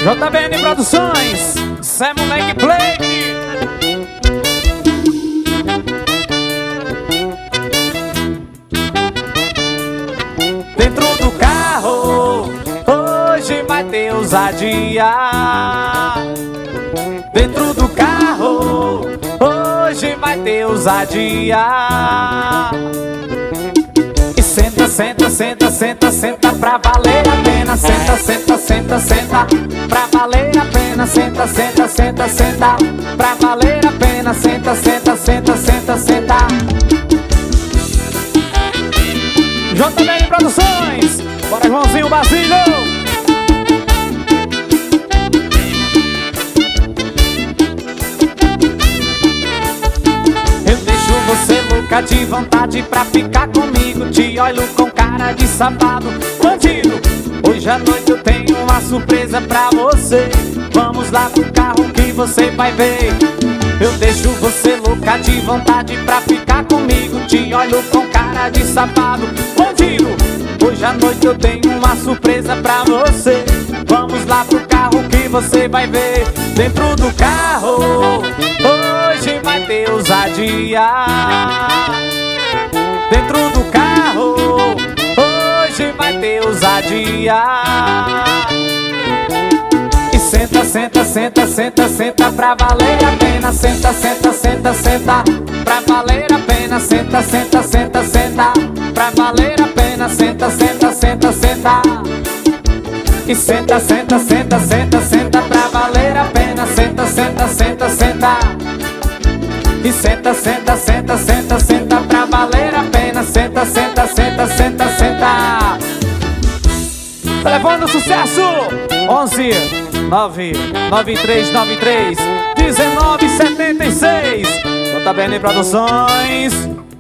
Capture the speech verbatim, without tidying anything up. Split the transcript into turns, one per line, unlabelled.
J B N Produções, Cê Moleque Play. Dentro do carro, hoje vai ter ousadia. Dentro do carro, hoje vai ter ousadia. E senta, senta, senta, senta, senta pra valer a pena. Senta, senta, senta, senta pra valer a pena. Senta, senta, senta, senta pra valer a pena. Senta, senta, senta, senta, senta. J B N Produções, bora Joãozinho Basílio. Eu deixo você louca de vontade pra ficar comigo. Te olho com cara de safado, bandido. Hoje à noite eu tenho uma surpresa pra você. Vamos lá pro carro que você vai ver. Eu deixo você louca de vontade pra ficar comigo. Te olho com cara de safado, bandido. Hoje à noite eu tenho uma surpresa pra você. Vamos lá pro carro que você vai ver. Dentro do carro, hoje vai ter ousadia. Dentro do carro, hoje vai ter ousadia. E senta, senta, senta, senta, senta pra valer a pena. Senta, senta, senta, senta pra valer a pena. Senta, senta, senta, senta pra valer a pena. Senta, senta, senta, senta. E senta, senta, senta, senta, senta pra valer a pena. Senta, senta, senta, senta. E senta, senta, senta, senta, senta pra valer a pena. Senta, senta, senta, senta, senta. Telefone do sucesso onze nove nove três nove três um nove sete seis. J B N Produções.